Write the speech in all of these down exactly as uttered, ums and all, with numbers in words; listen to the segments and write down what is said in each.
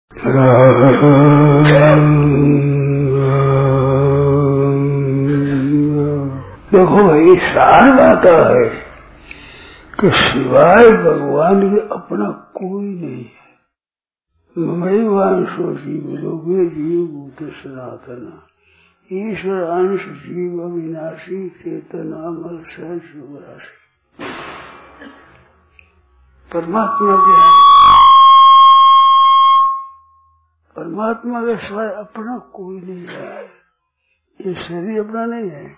देखो भाई, सार बात है कि सिवाय भगवान के अपना कोई नहीं है। ममैवांशो जीव लोके जीव भूत सनातन ईश्वर अंश जीव अविनाशी चेतना अमर सहज शिवराशि। परमात्मा क्या है? परमात्मा के सिवाय अपना कोई नहीं है। ये शरीर अपना नहीं है।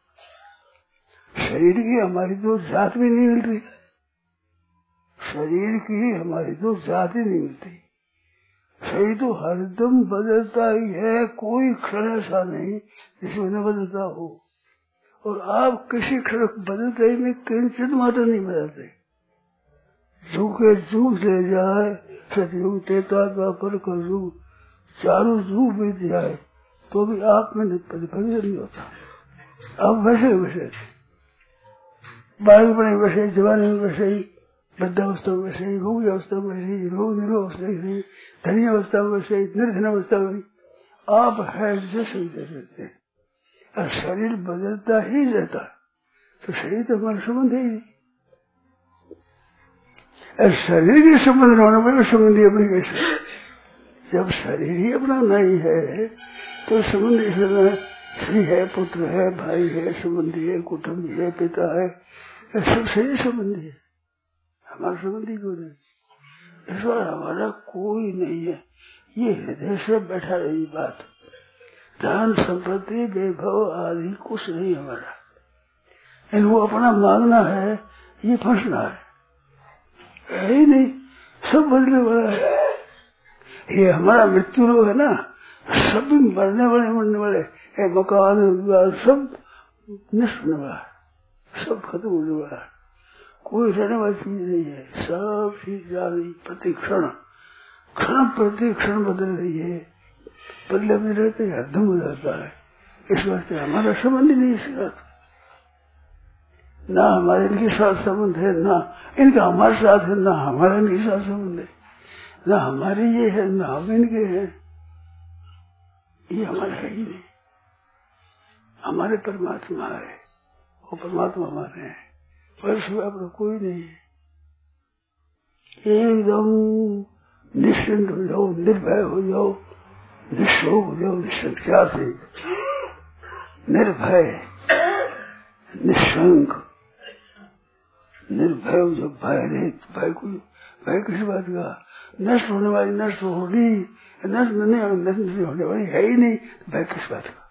शरीर की हमारी तो जात भी नहीं मिलती। शरीर की हमारी तो जात ही नहीं मिलती। शरीर तो हरदम बदलता ही है। कोई क्षण ऐसा नहीं जिसमें न बदलता हो। और आप किसी क्षण बदलते ही में किंचित मात्र नहीं बदलते। झूके झूक ले जाए सतयुग तेता द्वापर कलयुग चारों झूक बीत जाए तो भी आप में परिवर्तन नहीं होता। आप वैसे वैसे बालक में वैसे, जवानी में वैसे ही, वृद्धावस्था में वैसे ही, रोगी अवस्था में वैसे ही, रोग निरोवस्था में, धनी अवस्था में वैसे ही, निर्धन अवस्था में आप है जैसे रहते हैं। और शरीर बदलता ही रहता तो शरीर तो हमारा संबंध है ही नहीं। शरीर के संबंध होने पर संबंधी अपनी कैसे? जब शरीर ही अपना नहीं है तो संबंधी स्त्री है, पुत्र है, भाई है, संबंधी है, कुटुंब है, पिता है, सब शरीर संबंधी है। हमारा संबंधी क्यों नहीं? इस बार हमारा कोई नहीं है। ये हृदय से बैठा रही बात। धन संपत्ति वैभव आदि कुछ नहीं हमारा। इनको अपना मांगना है, ये फंसना है। है ही नहीं, सब बदलने वाला है। ये हमारा मृत्यु लोग है ना, सब मरने वाले मरने वाले, ये मकान सब नष्ट होने वाला, सब खत्म होने वाला, कोई रहने वाली चीज नहीं है। सब चीज जा रही प्रति क्षण, क्षण प्रति क्षण बदल रही है। बदले में रहते हरदम हो जाता है। इस वास्ते हमारा संबंध ही नहीं इसके साथ। ना हमारे इनके साथ संबंध है, ना इनका हमारे साथ है, ना हमारा इनके साथ संबंध है। ना हमारे ये है, ना हम इनके हैं। ये हमारा है ही नहीं। हमारे परमात्मा है, वो परमात्मा हमारे हैं। वर्ष में अपना कोई नहीं है। एकदम निश्चिंत हो जाओ, निर्भय हो जाओ, निशोक हो जाओ, निसंशय से निर्भय निशंक निर्भय। जब भय नहीं, भय कोई भय किस बात का? नष्ट होने वाली नष्ट होगी, नष्ट नहीं नष्ट नहीं होने वाली है ही नहीं, भय किस बात का?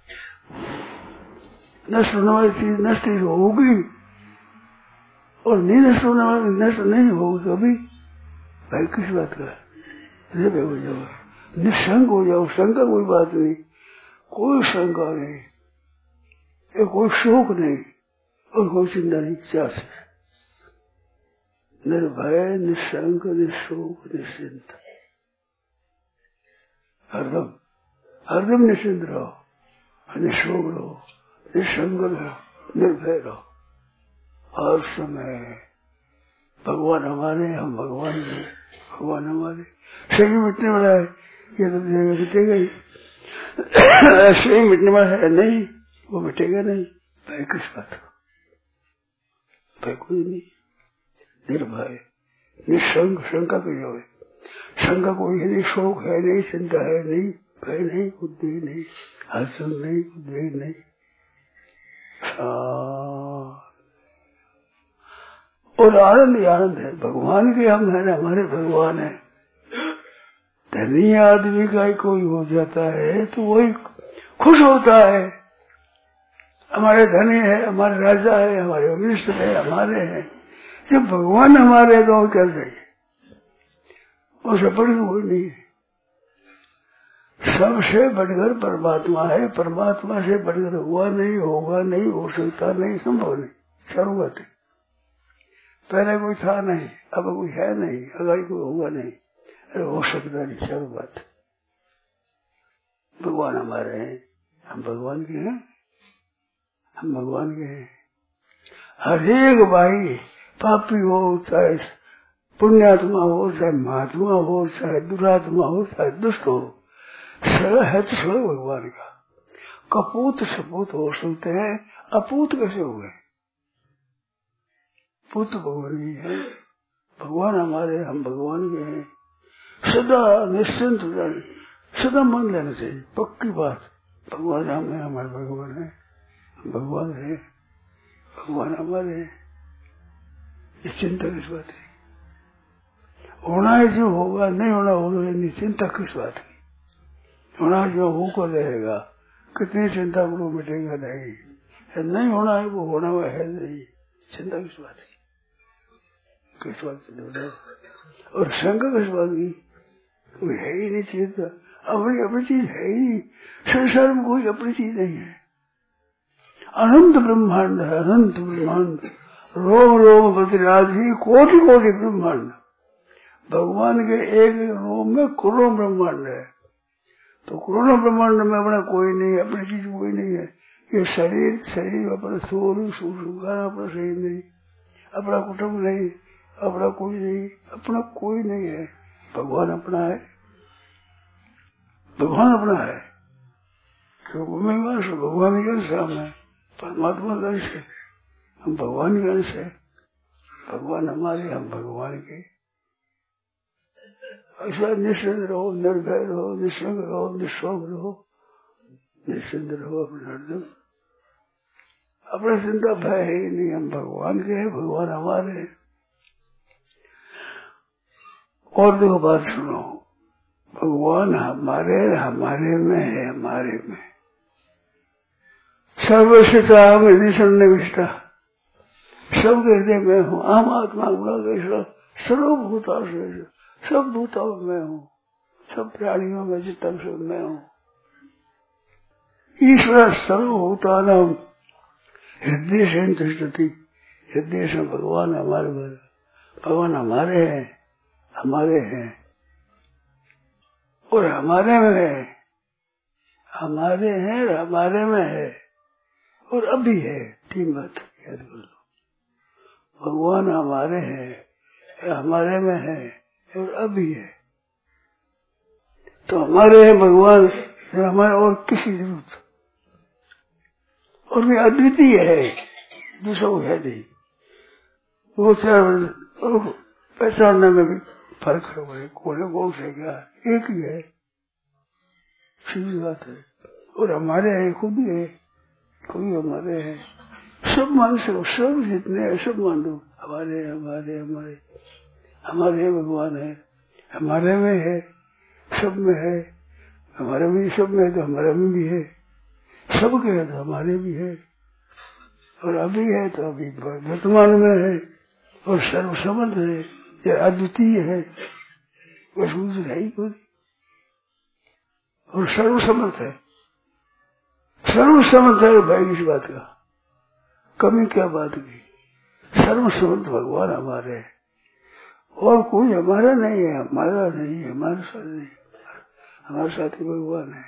नष्ट होने वाली चीज नष्ट ही होगी और नहीं नष्ट होने वाली नष्ट नहीं होगी कभी, भय किस बात का? निर्भय हो जाओ, निशंक हो जाओ। शंका कोई बात नहीं, कोई शंका नहीं, कोई शोक नहीं और कोई चिंता नहीं। क्या से निर्भय निशंक निशोक निश्चिंत, हरदम हरदम निश्चिंत रहो, निशोक रहो, निशंक रहो, निर्भय रहो। हर समय भगवान हमारे, हम भगवान के। भगवान हमारे शरीर मिटने वाला है, ये तो मिटेगा ही। शरीर मिटने वाला है नहीं, वो मिटेगा नहीं। भय किस बात का? भय कोई नहीं। निर्भय निशंक, शंका की जो है, शंका कोई है नहीं, शोक है नहीं, चिंता है नहीं, भय नहीं, उद्वेग नहीं, हर्षण नहीं, उद्वेग नहीं। और आनंद ही आनंद है। भगवान के हम है ना, हमारे भगवान है। धनी आदमी का ही कोई हो जाता है तो वही खुश होता है। हमारे धनी है, हमारे राजा है, हमारे मिनिस्टर है, हमारे हैं। जब भगवान हमारे तो क्या चाहिए? उसे बढ़कर कोई नहीं है। सबसे बढ़कर परमात्मा है। परमात्मा से बढ़कर हुआ नहीं, होगा नहीं, हो सकता नहीं, संभव नहीं, सर्वगत है। पहले कोई था नहीं, अब कोई है नहीं, अगर कोई होगा नहीं, अरे हो सकता नहीं, सर्वगत। भगवान हमारे हैं, हम भगवान के हैं, हम भगवान के हैं। हर एक भाई पापी हो चाहे पुण्यात्मा हो चाहे महात्मा हो चाहे दुरात्मा हो चाहे दुष्ट हो, सरल है तो सरल भगवान का। कपूत सपूत हो सकते हैं, अपूत कैसे हो गए? पुत्र भगवान ही है, भगवान हमारे, हम भगवान के हैं। सदा निश्चिंत हो जाए, सदा मन लेना चाहिए, पक्की बात। भगवान हम है, हमारे भगवान है, भगवान है, भगवान हमारे हैं। इस चिंता किस बात है? होना है जो होगा, नहीं होना होगा, चिंता किस बात की? होना जो होकर रहेगा, कितनी चिंता करो, मिटेगा नहीं। नहीं होना है वो होना हुआ है नहीं, चिंता किस बात की? किस बात से? और शंका किस बात की? कोई है ही नहीं चिंता, अपनी अपनी चीज है ही नहीं। संसार में कोई अपनी चीज नहीं है। अनंत ब्रह्मांड है, अनंत ब्रह्मांड, रोम रोम प्रतिराधि, कोटि कोटि ब्रह्मांड। भगवान के एक रोम में करोड़ों ब्रह्मांड है, तो करोड़ों ब्रह्मांड में अपना कोई नहीं, अपनी चीज कोई नहीं है। ये शरीर शरीर अपना सोर सुखाना, अपना शरीर नहीं, अपना कुटुंब नहीं, अपना कोई नहीं, अपना कोई नहीं है। भगवान अपना है, भगवान अपना है। क्यों भगवान के अंश हम है, परमात्मा का अंश है, हम भगवान के अंश है। भगवान हमारे, हम भगवान के। ऐसा निश्चिंत रहो, निर्भय रहो, निश्चंग रहो, निष्ठोक रहो, निश्चिंत रहो अपने हरदम। अपना चिंता भय है ही नहीं, हम भगवान के हैं, भगवान हमारे हैं। और देखो बात सुनो, भगवान हमारे हमारे में है, हमारे में सर्वशिता हृदय सन्निविष्टा, सबके हृदय में हूँ। आम आत्मा गुणा सर्वभूता, सब भूतों में हूँ, सब प्राणियों में जितना सब में हूँ। ईश्वर सर्वभूता नाम हृदय से तिष्ठति, हृदय से भगवान हमारे, भगवान हमारे हैं, हमारे हैं और हमारे में है, हमारे हैं और हमारे में है और अभी है। तीन बात याद कर लो, भगवान हमारे हैं, हमारे में है और अभी है। तो हमारे हैं भगवान, हमारे और किसी जरूरत, और भी अद्वितीय है, दूसरा वो है नहीं। वो चार पहचानने में भी फर्क है, कोने कौन से क्या, एक ही है, सीधी बात है। और हमारे है, खुद ही है, कोई हमारे है, सब मान सको, सब जितने हैं सब मान दो, हमारे हमारे हमारे हमारे भगवान है, हमारे में है, सब में है, हमारे में सब में है तो हमारे में भी है, सबके है तो हमारे भी है, और अभी है तो अभी वर्तमान में है, और सर्वसमर्थ है, ये अद्वितीय है, वसूल है ही कोई, और सर्वसमर्थ है, सर्वसमर्थ है भाई। इस बात का कमी क्या बात की? सर्वसमर्थ भगवान हमारे है, और कोई हमारा नहीं है, हमारा नहीं है, हमारे साथ नहीं, हमारे साथी भगवान है।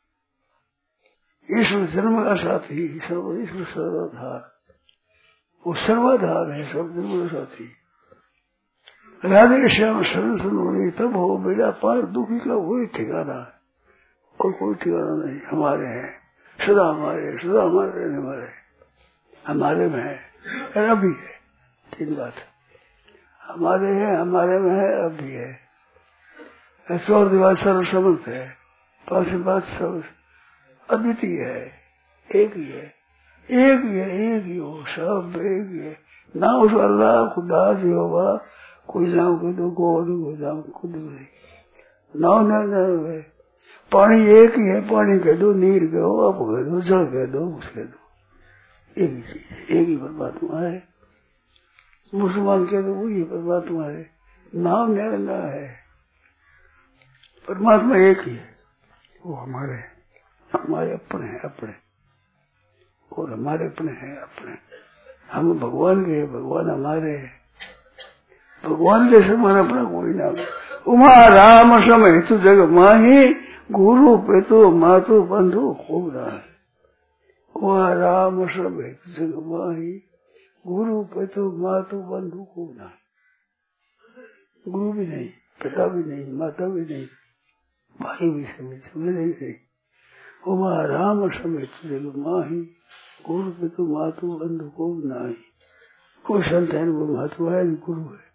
ईश्वर जन्म का साथी, सर्व ईश्वर सर्वाधार, वो सर्वाधार है, सब जन्म का साथी। राधे श्याम शरण सुनो तब हो बेड़ा पार, दुखी का वही ठिकाना है, और कोई ठिकाना नहीं। हमारे हैं, सदा हमारे, सदा हमारे रहने वाले, हमारे में है, अभी है। तीन बात, हमारे है, हमारे में है, अभी है। सौ दिवार सर्वसमर्थ है, पांच बात सब अद्वितीय है, एक ही है, एक ही है, एक ही हो, सब एक ही है। ना उस अल्लाह खुदा जो होगा, कोई नाम कह दो, गोद को नाम खुद नहीं, नाम न पानी एक ही है, पानी कह दो, नीर कहो, आप कह दो, जल कह दो, कुछ कह दो, एक ही चीज, एक ही परमात्मा है। मुसलमान कह दो वही परमात्मा है, नाम निराला है, परमात्मा एक ही है। वो हमारे हमारे अपने हैं, अपने, और हमारे अपने हैं अपने। हम भगवान के, भगवान हमारे हैं, भगवान के समान अपना कोई नाम। उमा राम समय तु जग माही, गुरु पेतो मातु बंधु खूब राम। उमा राम समय तु जग माही, गुरु पेतो मातु बंधु खूब राम। गुरु भी नहीं, पिता भी नहीं, माता भी नहीं, भाई भी समेत मेरे ही नहीं। उमा राम समेत जग माही, गुरु पितु मातु बंधु को नाही। कोई संत है वो महत्व है, गुरु है।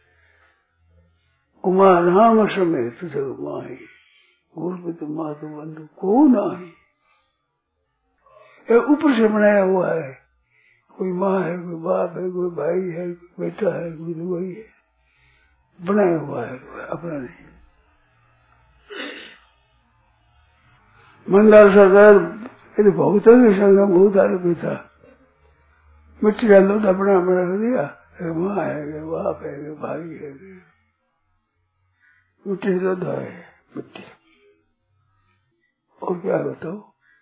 उमा राम समेत जग माही, गुरु पितु मातु बंधु को नाही। ये ऊपर से बनाया हुआ है, कोई माँ है, कोई बाप है, कोई भाई है, कोई बेटा है, कोई दुबई है, बनाया हुआ है, अपना नहीं। मंदार सरकार यदि भोगता भी संगम बहुत आरोपी था, मिट्टी डाल दो तो अपना अपना रख दिया, माँ है, बाप है, भाई है, मिट्टी तो दो है मिट्टी, और क्या बताओ।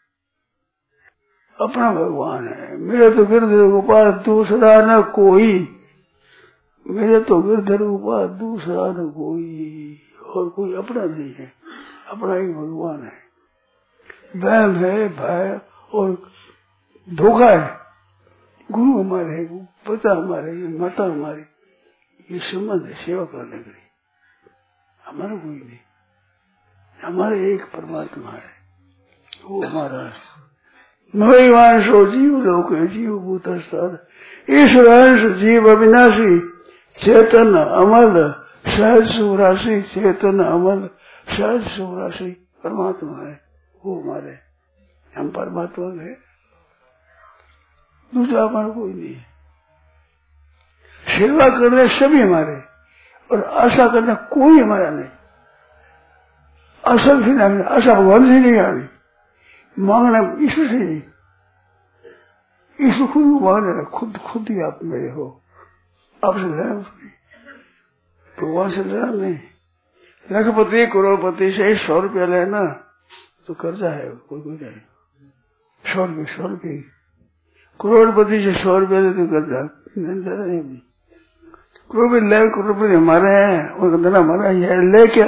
अपना भगवान है। मेरे तो गिरधर गोपाल दूसरा न कोई, मेरे तो गिरधर गोपाल दूसरा न कोई, और कोई अपना नहीं है, अपना ही भगवान है। वहम है, भय और धोखा है। गुरु हमारे है, पिता हमारे, माता हमारी, ये संबंध है सेवा करने के लिए। हमारा कोई नहीं, हमारे एक परमात्मा है, वो हमारा है। नवैवांशो जीव लोक जीव भूत ईश्वरांश जीव अविनाशी, चेतन अमल सहज सुराशि, चेतन अमल सहज सुराशि परमात्मा है, वो हमारे, हम परमात्मा है, दूसरा हमारा कोई नहीं है। सेवा करने सभी हमारे, और आशा करना कोई हमारा नहीं। आशा से नहीं, आशा भगवान से नहीं आनी, मांगना ईश्वर से नहीं। ईश्वर खुद मांग लेना, खुद खुद ही आप मेरे हो, आपसे लेना उसकी, भगवान से लेना नहीं। लखपति करोड़पति से सौ रुपया लेना तो कर्जा है, कोई कोई नहीं। सौ रुपये सौ रुपये करोड़पति से सौ रुपया दे तो कर्जा नहीं। करोड़ ले करोड़पति हमारे हैं, और धन हमारा ही है, ले क्या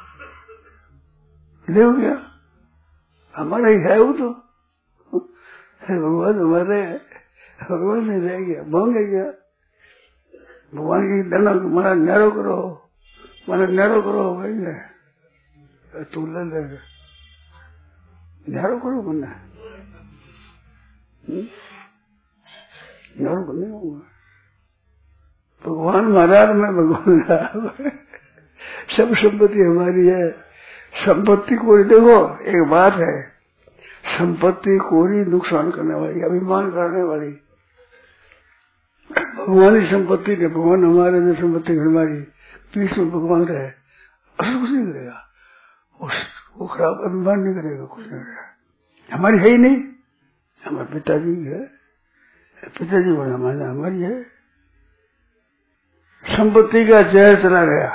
ले क्या हमारा ही है, वो तो भगवान हमारे, भगवान नहीं रह गया, मांगे क्या भगवान की दना हमारा न्यारो करो, माना न्यारो करो भाई ने, तू ले ले न्यारो करो, मना न्यारो करने होगा। भगवान महाराज में भगवान सब संपत्ति हमारी है। संपत्ति कोई देखो, एक बात है, संपत्ति कोई नुकसान करने वाली, अभिमान करने वाली भगवान की संपत्ति ने, भगवान हमारे में संपत्ति हमारी, पीस में भगवान रहे, असर कुछ नहीं करेगा, वो खराब अभिमान नहीं करेगा, कुछ नहीं करेगा। हमारी है ही नहीं, हमारे पिताजी है, पिताजी बड़ा हमारा हमारी है। संपत्ति का जहर चला गया,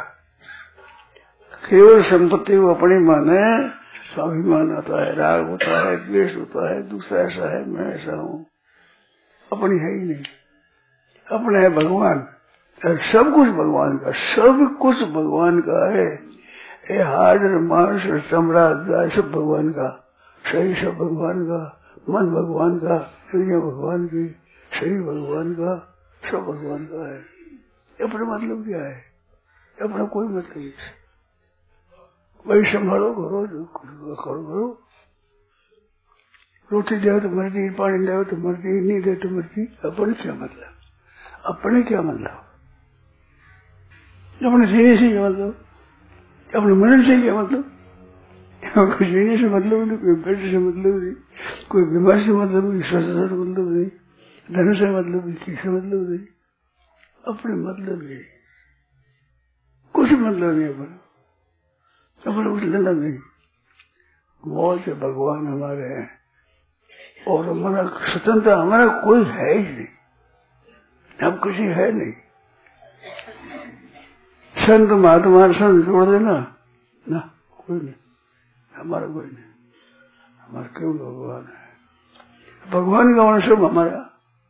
केवल संपत्ति को अपनी माने, स्वाभिमान आता है, राग होता है, द्वेष होता है, दूसरा ऐसा है, मैं ऐसा हूँ, अपनी है ही नहीं, अपना है भगवान। सब कुछ भगवान का, सब कुछ भगवान का है। ये हार्ड मांस साम्राज्य सब भगवान का, शरीर सब भगवान का, मन भगवान का, दुनिया भगवान की, शरीर भगवान का, सब भगवान का है। अपना मतलब क्या है, अपना कोई मतलब नहीं। वही संभालो, करो जो करो करो। रोटी दे तो मर्जी, पानी दे तो मर्जी, नहीं दे तो मर्जी, अपने क्या मतलब, अपने क्या मतलब, अपने जीने से क्या मतलब, अपने मन से क्या मतलब, कोई जीने से मतलब नहीं, कोई पेट से मतलब नहीं, कोई बीमारी से मतलब नहीं, स्वस्थ से मतलब नहीं, धन से मतलब नहीं, किसी मतलब नहीं, अपने मतलब नहीं, कुछ मतलब नहीं अपना, अपना कुछ लेना नहीं। मौत से भगवान हमारे हैं, और हमारा स्वतंत्र हमारा कोई है ही नहीं, हम किसी है नहीं। संत महात्मा संत जोड़ देना ना, कोई नहीं, हमारा कोई नहीं, हमारा केवल भगवान है। भगवान का वंश हमारा,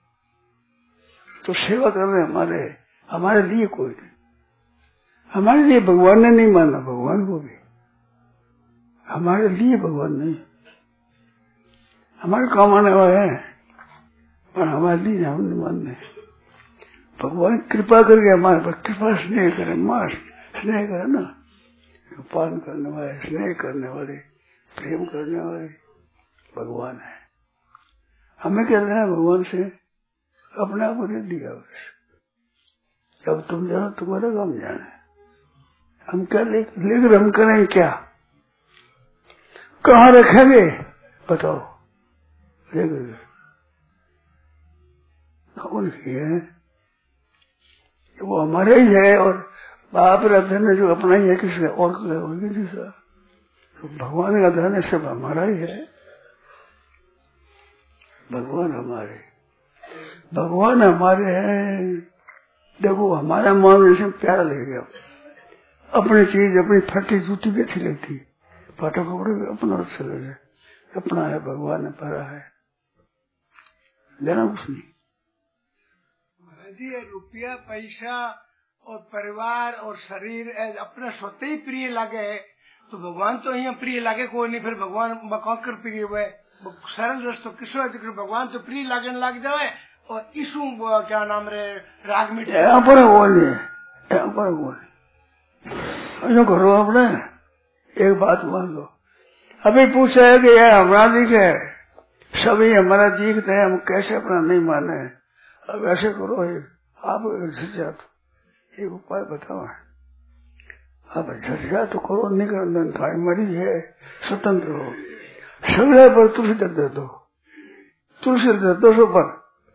तो सेवा कर रहे हमारे, हमारे लिए कोई नहीं, हमारे लिए भगवान ने नहीं माना, भगवान को भी हमारे लिए भगवान नहीं, हमारे काम आने वाले हैं, पर हमारे लिए हम नहीं मानने। भगवान कृपा करके हमारे पर कृपा स्नेह करे, मास स्नेह करे ना, पान करने वाले, स्नेह करने वाले, प्रेम करने वाले भगवान है। हमें क्या लेना भगवान से? अपने आप को दे दिया बस। अब तुम जानो, तुम्हारा काम जाने। हम क्या ले, लेकर हम करेंगे क्या? कहाँ रखेंगे बताओ? लेकर उनकी है, वो हमारे ही है। और बाप रे धन जो अपना ही है, किसी और होगी दूसरा? तो भगवान का धन सब हमारा ही है। भगवान हमारे भगवान हमारे हैं। देखो हमारा मान से प्यारा लगेगा। अपनी चीज, अपनी फटी जूती भी अच्छी लगती, फाटा कपड़े भी अपना अच्छे लगे। अपना है, भगवान ने परा है, लेना कुछ नहीं। रुपया पैसा और परिवार और शरीर अपने स्वतः ही प्रिय लगे तो भगवान तो यहाँ प्रिय लगे कोई नहीं। फिर भगवान बकौकर प्रिय हुए सरल रस्तो किसो भगवान तो प्रिय लगने लग जाए और इसू क्या नाम रे राग मिट यहाँ पर वो नहीं, यहाँ पर वो नहीं। जो करो अपने एक बात मान लो। अभी पूछा है कि यह हमारा दिख है, सभी हमारा दिखते हैं, हम कैसे अपना नहीं माने? अब ऐसे करो, आप झिझा तो एक उपाय बताओ। अब झिझा तो करो, नहीं करना, भाई मरी है, स्वतंत्र हो। सगड़े पर तुलसी दे दो, तुलसी दे दो सौ पर,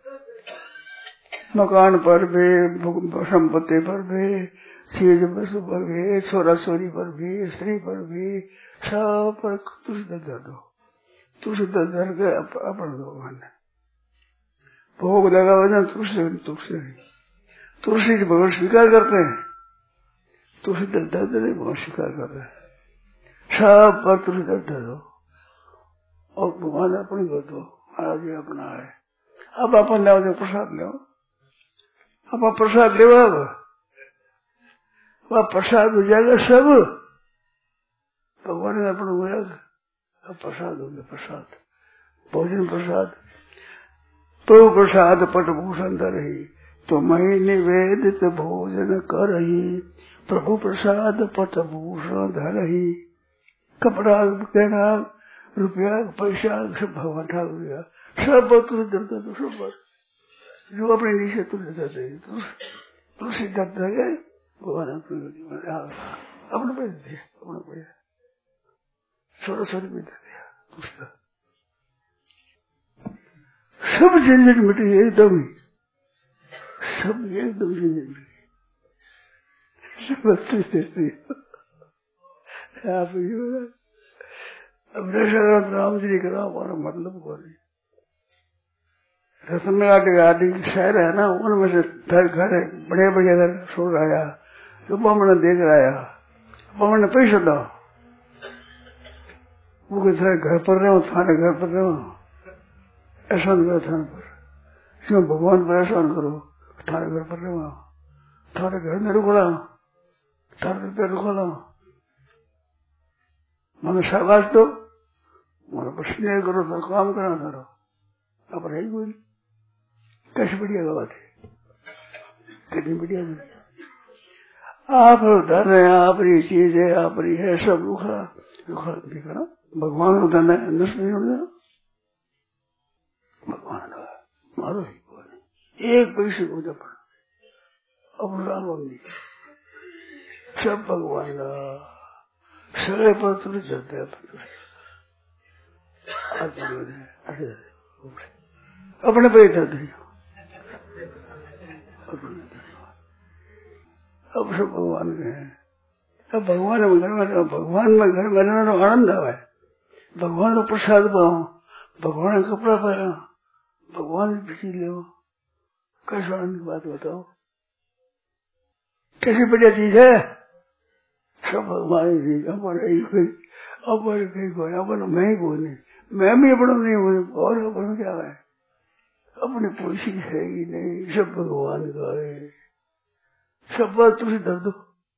मकान पर भी, संपत्ति पर भी, चीज वस्तु पर भी, छोरा छोरी पर भी, स्त्री पर भी, सब पर तुलसी दे दो। तुलसी दर के अपन भगवान भोग लगा हुआ तुलसी तुलसी तुलसी से भगवान स्वीकार करते हैं। तुलसी दर दर्द नहीं भगवान स्वीकार करते हैं। सब पर तुलसी दर दे दो और भगवान अपनी कर दो। महाराज जी अपना है। अब अपन ले प्रसाद ले, अब प्रसाद ले, वह प्रसाद हो जाएगा सब। भगवान ने अपना हुआ अब प्रसाद हो गया। प्रसाद भोजन प्रसाद प्रभु प्रसाद पटभूषण धरही तो मही निवेदित भोजन करही। प्रभु प्रसाद पटभूषण धरही। कपड़ा गहना रुपया पैसा सब भगवान ठाकुर दिया, सब तुलसी दर्द तो सब पर जो अपने नीचे तुलसी दर्द तुलसी दर्द है भगवान अपने पैसे दिए, अपने पैसे छोटा छोटी भी दे दिया। दूसरा सब झंझट मिटी एकदम ही, सब एकदम झंझट मिटी। आप अब रसग्रंथ राम जी का हमारा मतलब को नहीं। रतनघाट आदि शहर है ना, उनमें से घर घर बड़े बड़े घर छोड़ आया तो बामण देख आया। बामण ने पैसा दो, वो कहते घर पर रहे हो, थाने घर पर रहे हो, एहसान करो थाने पर, इसमें भगवान पर एहसान करो। थाने घर पर रहो, थाने घर में रुकना, थाने पे रुकना, मैंने शाबाश दो, मैंने पर स्नेह करो, तो काम करना करो। अब रही कोई कैसे बढ़िया बात है, कितनी बढ़िया बात। आप धन है, आपकी चीज है, आपकी है, सब रुखा रुखा भी करो। भगवान को धन है, नष्ट नहीं होना। भगवान मारो ही बोले एक पैसे को जब अब राम सब भगवान का सड़े पर तुझे जाते हैं अपने पे जाते अब सब भगवान के हैं। अब भगवान में घर में भगवान में घर में रहना तो आनंद आवे। भगवान को प्रसाद पाओ, भगवान का कपड़ा पहना, भगवान की चीज ले, कैसे आनंद की बात बताओ। कैसी बढ़िया चीज है, सब भगवान की चीज। हमारे हमारे कहीं को अपन मैं ही को नहीं, मैं भी अपना नहीं हूँ और अपन क्या है, अपनी पूरी चीज है ही नहीं, सब भगवान का है। सब बात तुझे दर दो,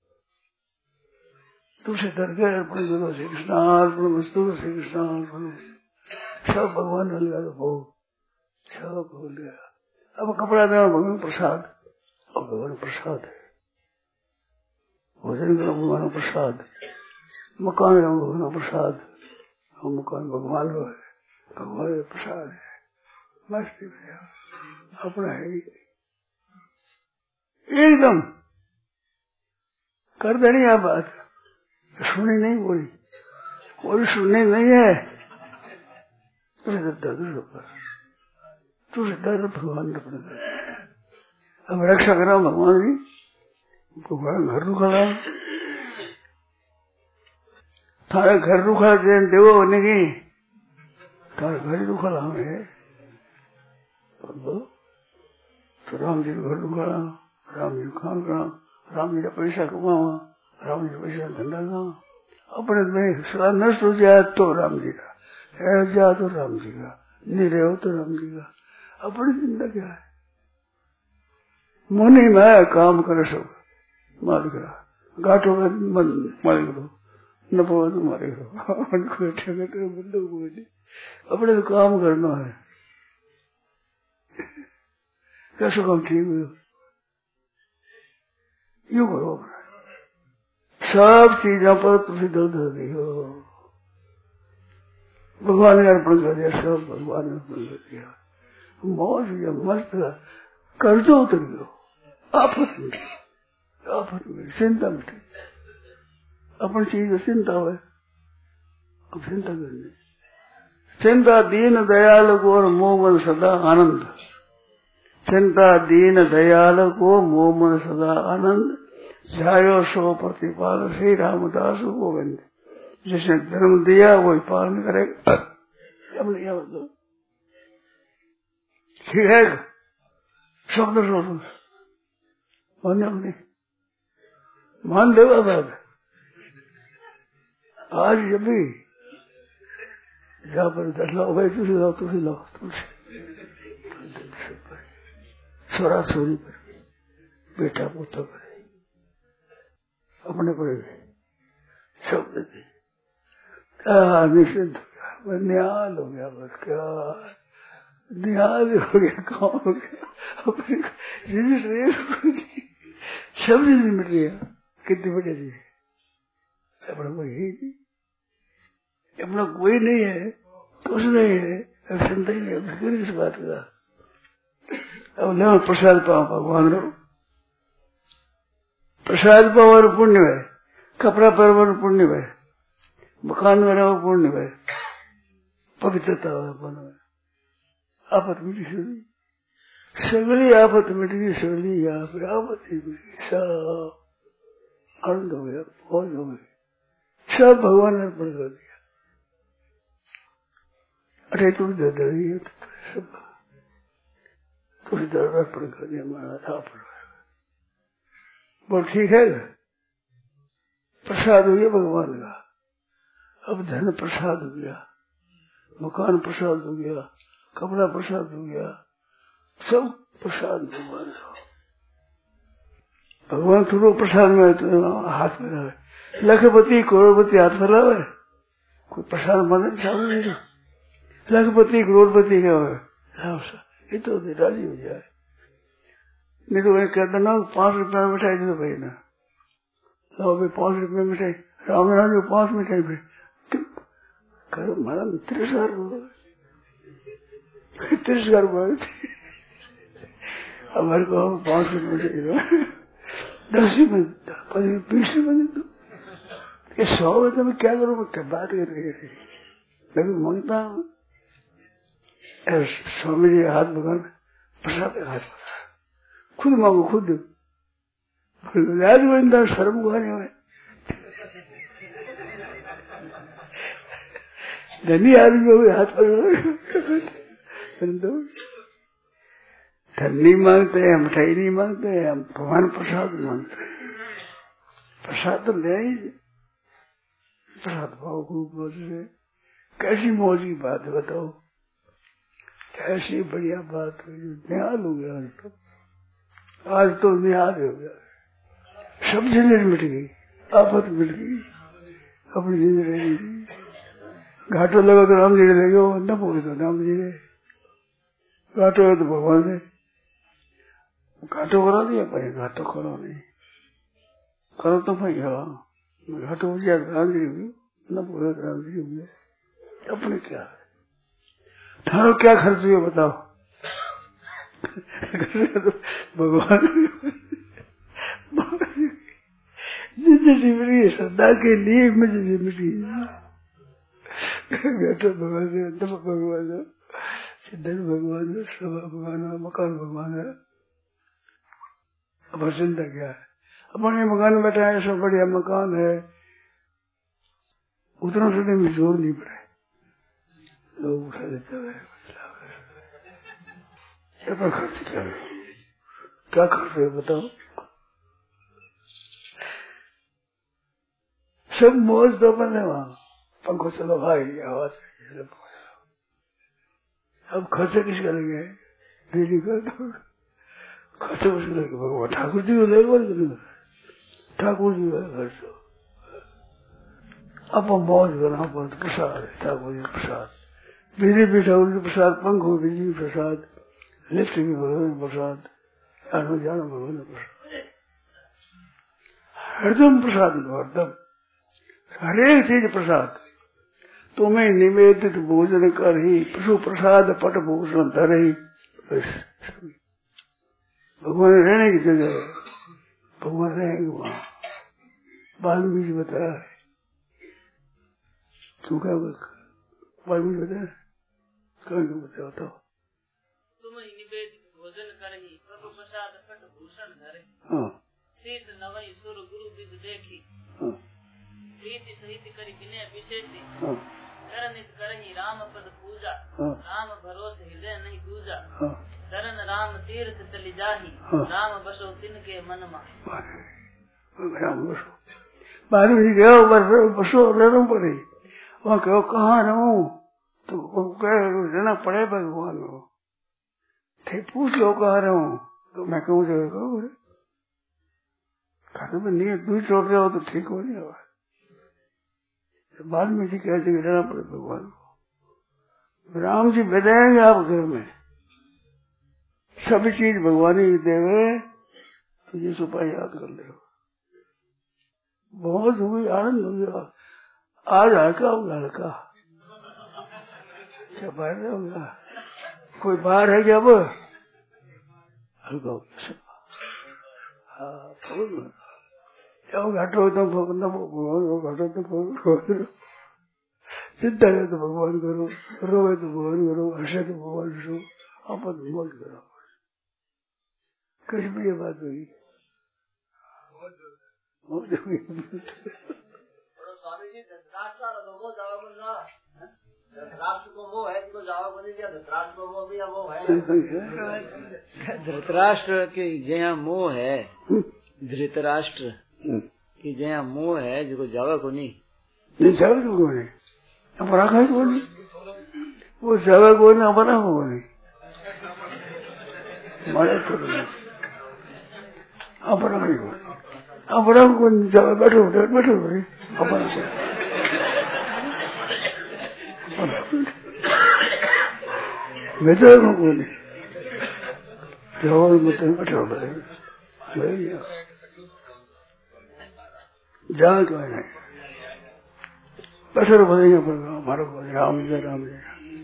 तुझे डर गए अर्पण करो श्री कृष्णार्पण वस्तु श्री कृष्णार्पण। सब भगवान ने लिया भोग, सब हो गया। अब कपड़ा देना भगवान प्रसाद, और भगवान प्रसाद है, भोजन करो भगवान प्रसाद, मकान करो भगवान प्रसाद, और मकान भगवान को है, भगवान प्रसाद है, मस्ती में अपना है एकदम कर देनी। आप बात सुनी नहीं, बोली और सुनने नहीं है, तुझे दर्द पर तुझे दर्द भगवान अपने दर्द। अब रक्षा करा भगवान जी, भगवान घर रुखा थारा घर रुखा देन देवो होने की, थारा घर रुखा लाम है तो राम जी घर रुखा, राम जी काम करा, राम जी का पैसा कमावा, राम जी का पैसा धंधा कमा, अपने में सदा नष्ट हो जाए तो राम जी का, रह जाए तो राम जी का, नहीं रहो तो राम जी का। अपनी जिंदगी क्या है, मुनि में काम करे सब मालिक रहा, घाटों में मालिक रहो, न पो तो मालिक रहो, बंदो को अपने तो काम करना है। कैसे काम ठीक हो, यूं करो, सब चीजों पर तुम दर्द नहीं हो, भगवान ने अर्पण कर दिया, सब भगवान ने अर्पण कर दिया, मौज या मस्त कर्जो उतर गयो, आफत मिटी, आफत मिटी, चिंता मिटी, अपनी चीज में चिंता हो, अब चिंता करनी, चिंता दीन दयाल को और मोह मन सदा आनंद, चिंता दीन दयाल को मोह मन सदा आनंद, जायो सो प्रतिपाल श्री रामदास गोविंद, जिसने धर्म दिया वही पालन करेगा। हमने क्या मतलब ठीक है, शब्द सोचो मान नहीं मान देगा बात। आज जब भी जहाँ पर दस लाओ भाई तुझे लाओ तुझे लाओ तुझे छोरा छोरी पर बेटा पोता पर अपने पर शब्द दे निश्चित निहाल हो गया, बस क्या निहाल हो गया, काम हो गया, अपने शब्द नहीं मिट गया, कितनी बड़ी चीज अपना कोई है नहीं, अपना कोई नहीं है, कुछ नहीं है, अब चिंता ही नहीं, फिर किस बात का। अब ले प्रसाद पाओ भगवान रो, प्रसाद पाओ और पुण्य है, कपड़ा पहनवा पुण्य है, मकान में रहो पुण्य है, पवित्रता बनो, आफत मिटी सगली, सगली आफत मिट गई, सगली आफत ही मिट गई, सब आनंद हो गया, मौज हो गई, सब भगवान ने अर्पण कर दिया। अरे तुम दे रही है सब तुझे दर अर्पण कर दिया, हमारा अर्पण बोल ठीक है, प्रसाद हो गया भगवान का, अब धन प्रसाद हो गया, मकान प्रसाद हो गया, कपड़ा प्रसाद हो गया, सब प्रसाद भगवान का। भगवान थोड़ा प्रसाद में तो हाथ में रहे, लखपति करोड़पति हाथ में रहे, कोई प्रसाद मदद सामने नहीं, लखपति करोड़पति क्या हो, ये तो राजी हो जाए, नहीं तो वही कहता ना पांच रुपया में मिठाई दे दो भाई ना, लो भाई पांच रुपये में मिठाई, राम राम जो पांच मिठाई फिर करो मारा तिरस्कार तिरस्कार हमारे को पांच रुपये मिठाई दस रुपये बीस रुपये दो, ये सौ रुपये में क्या करूँ, मैं क्या बात कर रही है, मैं भी मांगता हूँ। स्वामी जी हाथ भगवान प्रसाद हाथ खुद मांगो खुद, याद गोविंदा शर्म गुहाने हुए, धनी आदमी हो हाथ पर धन नहीं मांगते हैं, मिठाई नहीं मांगते हैं, हम भगवान प्रसाद मांगते हैं, प्रसाद तो ले ही प्रसाद भाव खूब से, कैसी मौज की बात है बताओ, कैसी बढ़िया बात हुई, निहाल हो गया आज तो, आज तो निहाल हो गया, सब जिंदगी मिट गई, आफत मिट गई, अपनी जिंदगी घाटो लगा तो राम जी ले गयो, न बोले तो राम जी ने, घाटो है तो भगवान ने घाटो करा दिया, पर घाटो करो नहीं, करो तो भैया हटो जा गांधी हुई न पूरा गांधी हुई अपने क्या थारो क्या खर्च हुआ बताओ। भगवान जिंदगी मिली श्रद्धा के लिए मुझे मिली बेटा भगवान भगवान सिद्धन भगवान सभा भगवान मकान भगवान है। अब चिंता क्या है अपने मकान में बैठा है सब बढ़िया मकान है उतना सोने में जोर नहीं पड़े लोग उठा देते पर खर्च क्या है क्या खर्च है बताओ। सब मौज तो बने वहां पंखो चलो भाई आवाज अब खर्चे किस करेंगे डेली कर दो खर्चे कुछ करेंगे भगवान ठाकुर जी को देखो ठाकुर जी का खर्च अब मौज करना पर प्रसाद ठाकुर जी प्रसाद बिजली भी ठाकुर जी प्रसाद पंखो बिजली प्रसाद लिफ्ट भी भगवान प्रसाद आना जाना भगवान प्रसाद हरदम प्रसाद हरदम हरेक चीज प्रसाद तुम्हें निवेदित भोजन कर ही पशु प्रसाद पट भूषण धरही भगवान रहने की जगह है भगवान रहेंगे वहां वाल्मीकि बताया है तू क्या वाल्मीकि बताया कौन बताया बताओ तुम्हें निवेदित भोजन कर ही पशु प्रसाद पट भूषण धरही हाँ शीत नवई सुर गुरु विद देखी हाँ प्रीति सहित करी विनय विशेषी हाँ करनित करही राम पद पूजा हाँ राम भरोसे हृदय नहीं दूजा हाँ शरण राम तीर्थ चली जाही हाँ राम बसो तिनके मन मा राम बसो बाहर भी गया बसो रहना पड़े वहाँ कहो कहाँ रहूं तो रहना पड़े भगवान को थे पूछ लो कहाँ रहूं तो मैं कहूँ जगह कहो खाते में नहीं दूर छोड़ रहे हो तो ठीक हो नहीं होगा बाद में जी कहते रहना पड़े भगवान को राम जी बताएंगे आप घर में सभी चीज भगवान ही देवे तो ये सुपाई याद कर ले बहुत हुई आनंद हो गया आज हल्का होगा हल्का क्या बाहर होगा कोई बाहर है क्या अब हल्का हो गया सब हाँ घटो तो भगवान घटो तो भगवान चिंता है तो भगवान करो रोए तो भगवान करो हर्षे तो भगवान हर्षो अपन मौज करो कुछ भी ये बात हुई मौज हुई स्वामी जी धृतराष्ट्र को मोह है जिसको जावा को नहीं दिया धृतराष्ट्र को मोह भी मोह है धृतराष्ट्र की जया मोह है धृतराष्ट्र की जया मोह है जिसको जावा को नहीं नहीं जावा को नहीं अपना खाई को नहीं वो जावा को नहीं अपना को नहीं मारे को नहीं अपना खाई को अपना को जावा बैठो बैठो बैठो अपना बेटा को नहीं जावा मत बैठो बैठो जा क्यों नहीं बस बोलेंगे हमारा राम जय राम जय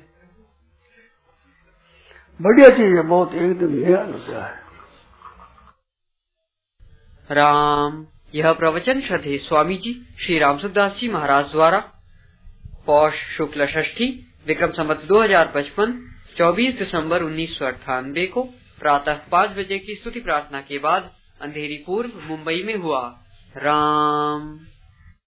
बढ़िया चीज है बहुत एकदम नया होता है। राम यह प्रवचन श्रद्धेय स्वामी जी श्री रामसुखदास जी महाराज द्वारा पौष शुक्ल षष्ठी विक्रम संवत दो हजार पचपन चौबीस दिसंबर उन्नीस सौ अट्ठानबे को प्रातः पाँच बजे की स्तुति प्रार्थना के बाद अंधेरी पूर्व मुंबई में हुआ। राम